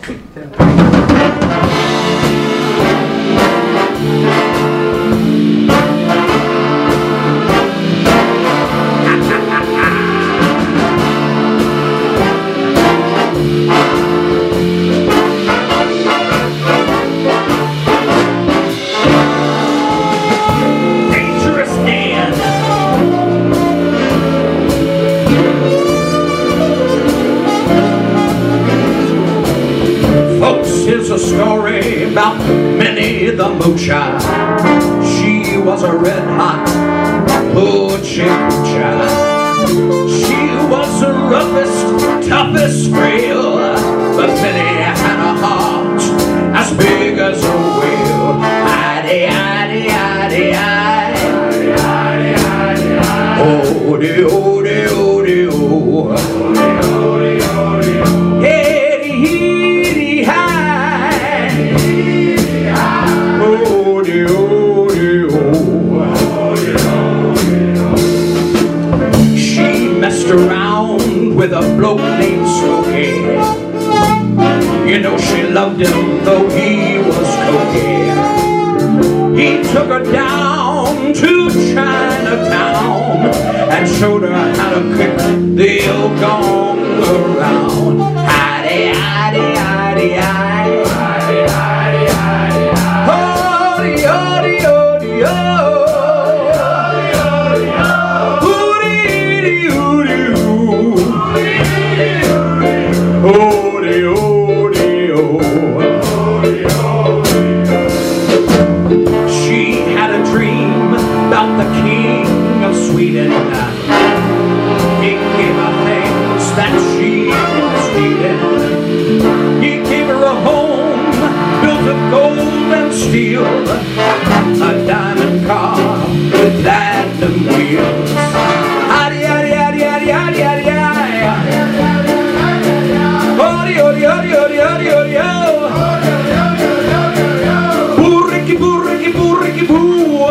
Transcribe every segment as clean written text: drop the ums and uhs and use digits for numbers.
Here's a story about Minnie the Moocher. She was a red-hot hoochie coocher. She was the roughest, toughest frail, but Minnie had a heart as big as a whale. Idey-idey-idey-idey, oh-de-oh-de-oh-de-oh. Around with a bloke named Smokey. You know she loved him though he was cokey. He took her down to Chinatown and showed her how to kick the old gong around. Hidey, hidey, hidey, hidey. The king of Sweden, he gave her things that she was needed. He gave her a home built of gold and steel, a diamond car with platinum wheels. Howdy, howdy, howdy, howdy, howdy, howdy, howdy, howdy, howdy, howdy, howdy, howdy, howdy. Burriki, burriki, burriki, boo.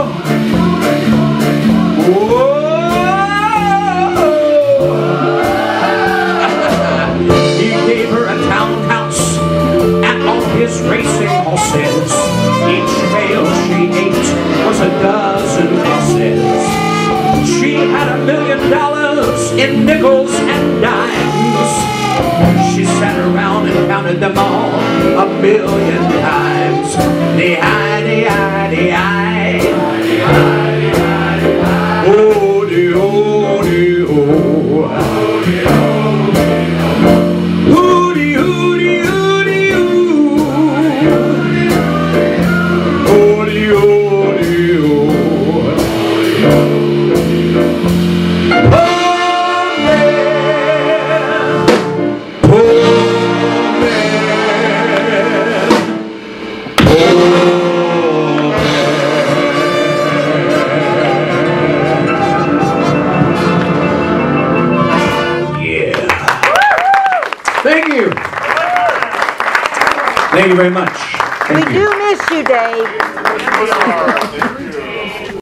He gave her a townhouse and all his racing horses. Each meal she ate was a dozen courses. She had $1 million in nickels and dimes. She sat around and counted them all 1,000,000 times. The Thank you. Thank you very much. We do miss you, Dave.